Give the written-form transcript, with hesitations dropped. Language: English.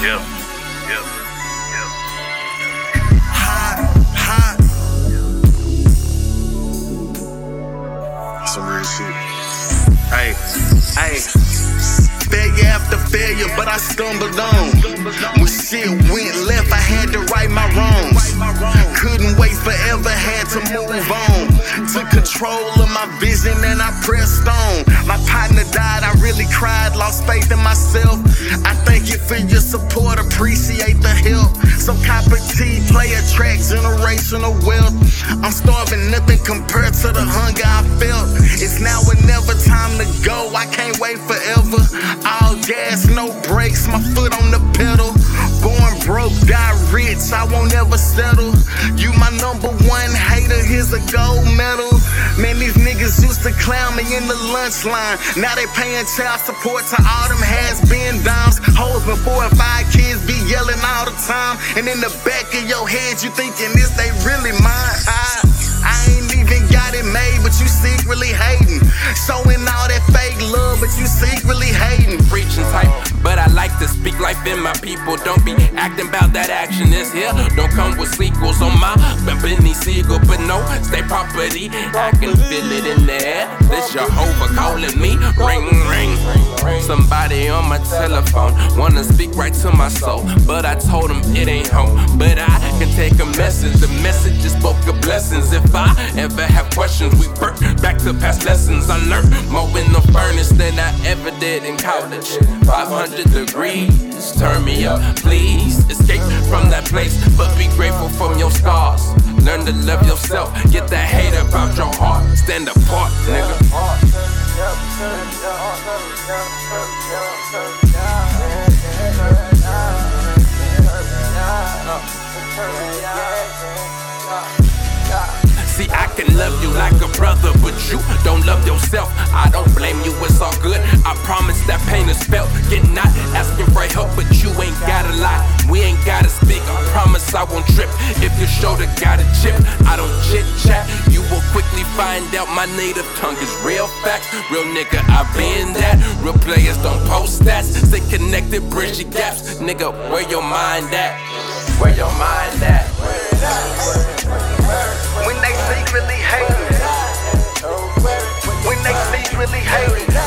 Yeah, yeah, yeah. Hot. Some real shit. Hey. Failure after failure, but I stumbled on. When shit went left, I had to right my wrongs. Couldn't wait forever, had to move on. Took control of my vision and I pressed on. My partner died, I really cried, lost faith in myself. I thank you for your support, appreciate the help. So copper tea, play a track, generational wealth. I'm starving, nothing compared to the hunger I felt. It's now or never, time to go, I can't wait forever. All gas, no brakes, my foot on the pedal. Born broke, die rich, I won't ever settle. You my number one hater, here's a gold medal. Man, these niggas used to clown me in the lunch line. Now they paying child support to all them has-been dimes. Hoes with 4 and 5 kids be yelling all the time. And in the back of your head, you thinking this they really mine. I ain't even got it made, but you secretly hating. Showing all that fake love, but you secretly hating. Preaching type, but I like to speak life in my people. Don't be acting about that action is here. Don't come with sequels on my Benny Siegel, but no, stay property. I can feel it in the air. This Jehovah calling me. Ring, ring. Somebody on my telephone wanna speak right to my soul, but I told him it ain't home. But I can take a message. The message is spoke of blessings. If I ever have questions, we work back to past lessons. I learned more in the furnace than I ever did in college. 500 degrees, turn me up, please. Escape from that place, but be grateful from your scars. Learn to love yourself, get that hate about your heart. Stand apart, nigga. See, I can love you like a brother, but you don't love yourself. I don't blame you, it's all good. I promise that pain is felt. Get not asking for help, but you ain't gotta lie. We ain't gotta speak, I promise I won't trip. If your shoulder got a chip, I don't chit chat. You will quickly find out my native tongue is real facts. Real nigga, I been that. Real players don't post stats. Stay connected, bridge your gaps. Nigga, where your mind at? Where your mind at? When they secretly hating. When they secretly hating.